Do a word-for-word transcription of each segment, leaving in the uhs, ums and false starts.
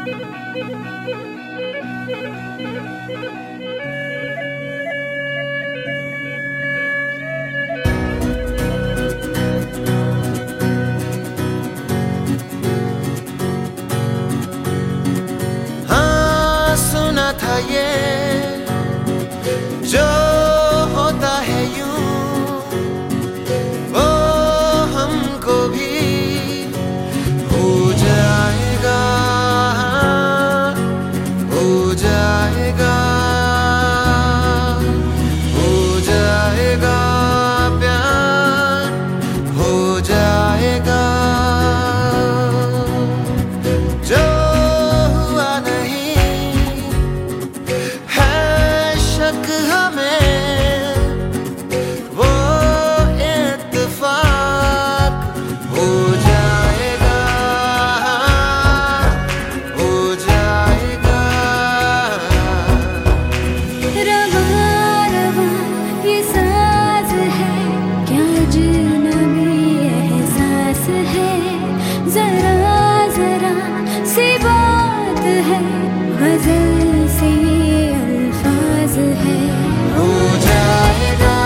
हाँ सुना था ये जो होता है यूं वो हमको भी हो जाएगा, हो जाएगा, हो जाएगा प्यार, हो जाएगा। जो हुआ नहीं है शक हमें, वो इत्तेफाक हो जाएगा, हो जाएगा। रवा रवा ये साज है, क्या अजनबी एहसास है, जरा जरा सी बात है, गजल से ये अल्फाज है। हो जाएगा,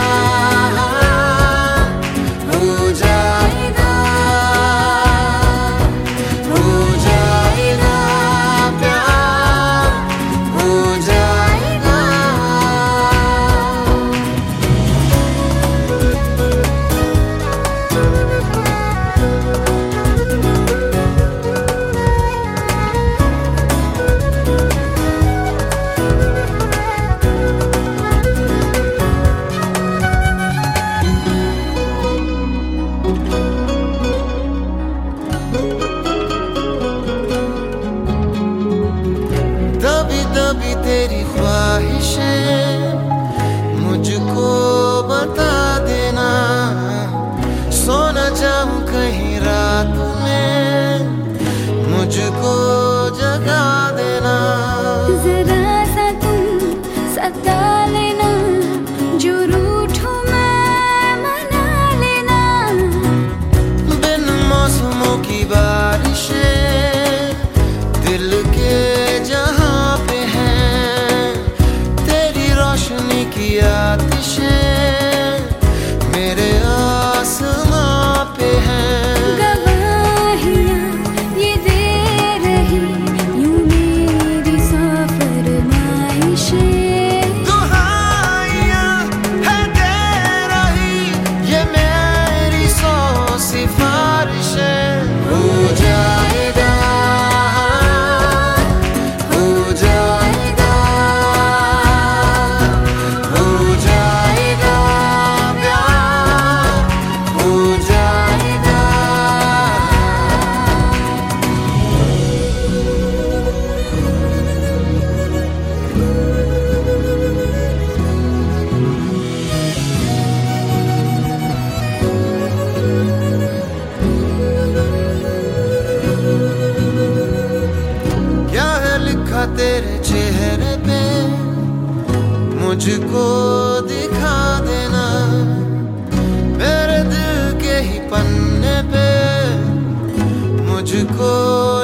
हो जाएगा, हो जाएगा प्यार, हो जाएगा। दबी दबी तेरी ख्वाहिशें मुझको बता देना, सो न जाऊं कहीं रात में मुझको जगा देना। जरा सा तुम सता लेना, जो रूठूं मैं मना लेना। बिन मौसमों की बारिशें दिल के जहां पे हैं, तेरी रोशनी की आतिशें मेरे आसमां पे हैं। गवाहियाँ ये दे रही यूं मेरी सौ फरमाइशें। दुहाइयाँ है दे रही ये मेरी सौ सिफारिशें। हो जाएगा, हो जाएगा, हो जाएगा प्यार, हो जाएगा। क्या है लिखा तेरे चेहरे पे मुझको दिखा देना, मेरे दिल के ही पन्ने पे मुझको